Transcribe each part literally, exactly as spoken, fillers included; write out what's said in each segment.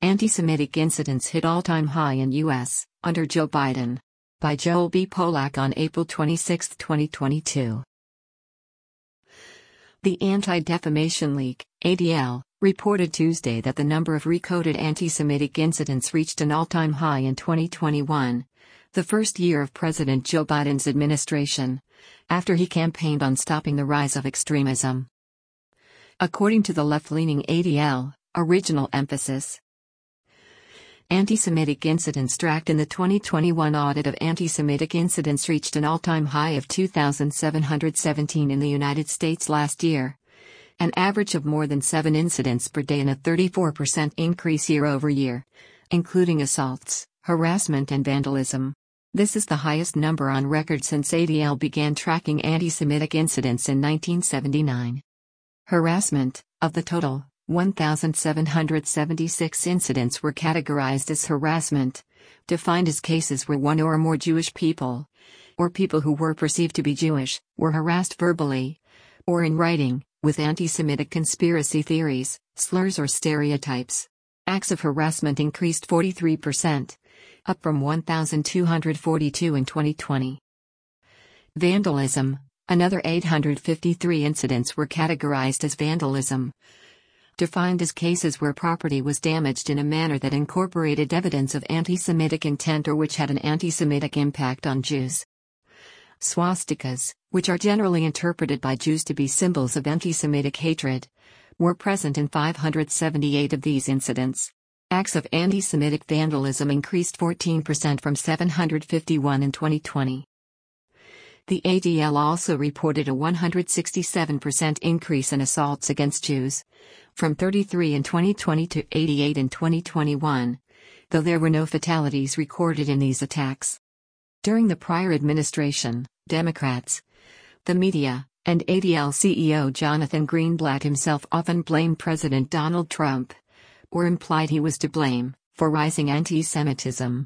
Anti-Semitic incidents hit all-time high in U S under Joe Biden. By Joel B. Polak on April twenty-sixth, twenty twenty-two. The Anti-Defamation League, A D L, reported Tuesday that the number of recorded anti-Semitic incidents reached an all-time high in twenty twenty-one, the first year of President Joe Biden's administration, after he campaigned on stopping the rise of extremism. According to the left-leaning A D L, original emphasis. Anti-Semitic incidents tracked in the twenty twenty-one audit of anti-Semitic incidents reached an all-time high of two thousand seven hundred seventeen in the United States last year, an average of more than seven incidents per day and a thirty-four percent increase year-over-year, including assaults, harassment and vandalism. This is the highest number on record since A D L began tracking anti-Semitic incidents in nineteen seventy-nine. Harassment, of the total, one thousand seven hundred seventy-six incidents were categorized as harassment, defined as cases where one or more Jewish people, or people who were perceived to be Jewish, were harassed verbally, or in writing, with anti-Semitic conspiracy theories, slurs or stereotypes. Acts of harassment increased forty-three percent, up from one thousand two hundred forty-two in twenty twenty. Vandalism, another eight hundred fifty-three incidents were categorized as vandalism, defined as cases where property was damaged in a manner that incorporated evidence of anti-Semitic intent or which had an anti-Semitic impact on Jews. Swastikas, which are generally interpreted by Jews to be symbols of anti-Semitic hatred, were present in five hundred seventy-eight of these incidents. Acts of anti-Semitic vandalism increased fourteen percent from seven hundred fifty-one in twenty twenty. The A D L also reported a one hundred sixty-seven percent increase in assaults against Jews, from thirty-three in twenty twenty to eighty-eight in twenty twenty-one, though there were no fatalities recorded in these attacks. During the prior administration, Democrats, the media, and A D L C E O Jonathan Greenblatt himself often blamed President Donald Trump, or implied he was to blame, for rising anti-Semitism.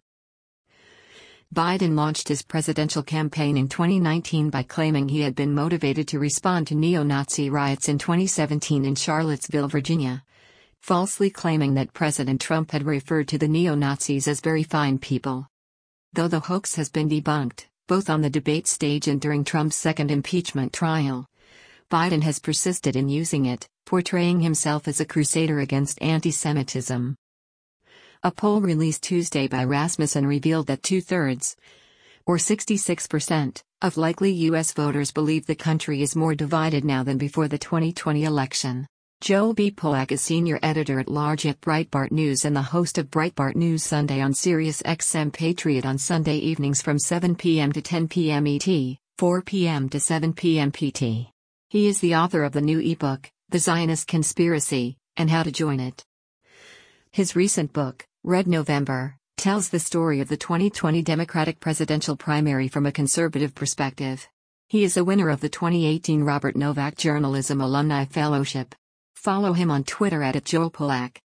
Biden launched his presidential campaign in twenty nineteen by claiming he had been motivated to respond to neo-Nazi riots in twenty seventeen in Charlottesville, Virginia, falsely claiming that President Trump had referred to the neo-Nazis as very fine people. Though the hoax has been debunked, both on the debate stage and during Trump's second impeachment trial, Biden has persisted in using it, portraying himself as a crusader against anti-Semitism. A poll released Tuesday by Rasmussen revealed that two-thirds, or sixty-six percent, of likely U S voters believe the country is more divided now than before the twenty twenty election. Joel B. Polak is senior editor-at-large at Breitbart News and the host of Breitbart News Sunday on Sirius X M Patriot on Sunday evenings from seven p m to ten p m E T, four p m to seven p m P T. He is the author of the new ebook, The Zionist Conspiracy, and How to Join It. His recent book, Red November, tells the story of the twenty twenty Democratic presidential primary from a conservative perspective. He is a winner of the twenty eighteen Robert Novak Journalism Alumni Fellowship. Follow him on Twitter at Joel Polak.